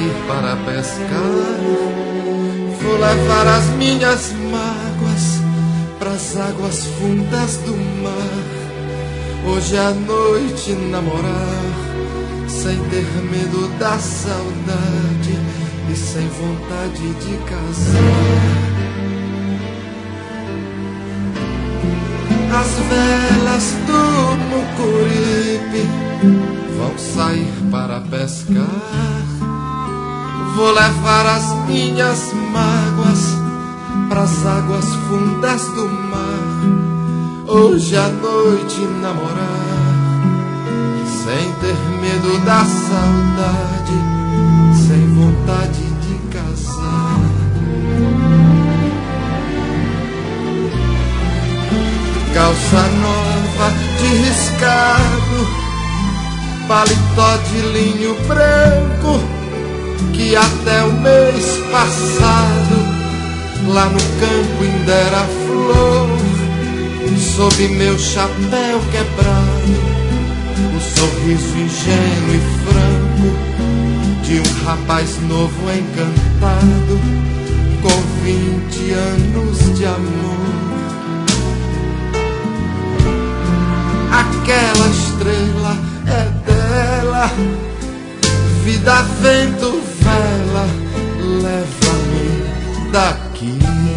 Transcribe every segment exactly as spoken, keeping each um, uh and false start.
sair para pescar. Vou levar as minhas mágoas pras águas fundas do mar. Hoje à noite namorar, sem ter medo da saudade e sem vontade de casar. As velas do Mucuripe vão sair para pescar. Vou levar as minhas mágoas pras águas fundas do mar. Hoje à noite namorar, sem ter medo da saudade, sem vontade de casar. Calça nova de riscado, paletó de linho branco, que até o mês passado lá no campo ainda era flor. Sob meu chapéu quebrado, o sorriso ingênuo e franco de um rapaz novo encantado, com vinte anos de amor. Aquela estrela é dela, vida, vento, vela, leva-me daqui.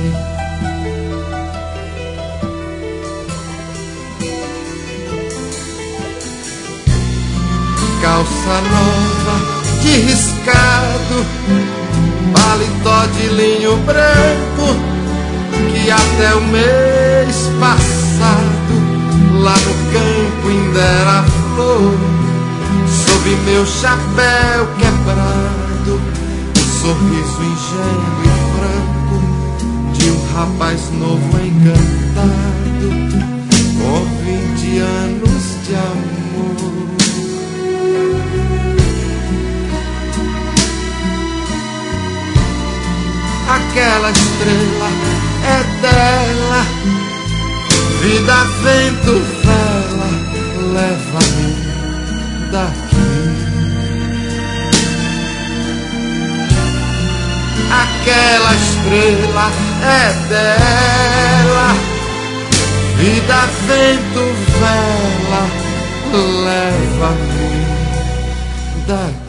Calça nova de riscado, paletó de linho branco, que até o mês passado lá no campo ainda era flor. Sob meu chapéu quebrado, o sorriso ingênuo e franco de um rapaz novo encantado, com vinte anos de amor. Aquela estrela é dela, vida, vento, vela, leva-me daqui. Aquela estrela é dela, vida, vento, vela, leva-me daqui.